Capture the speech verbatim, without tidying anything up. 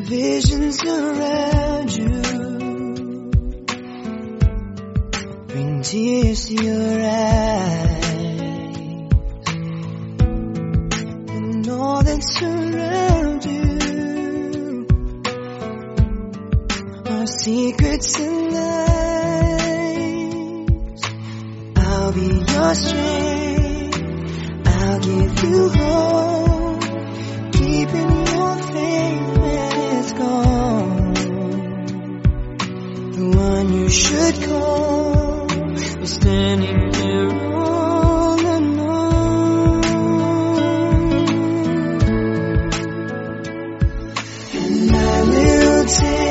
visions around you bring tears to your eyes, and all that surround you are secrets and lies. I'll be your strength, I'll give you hope, keeping your faith when it's gone. The one you should call is standing there all alone. And I will take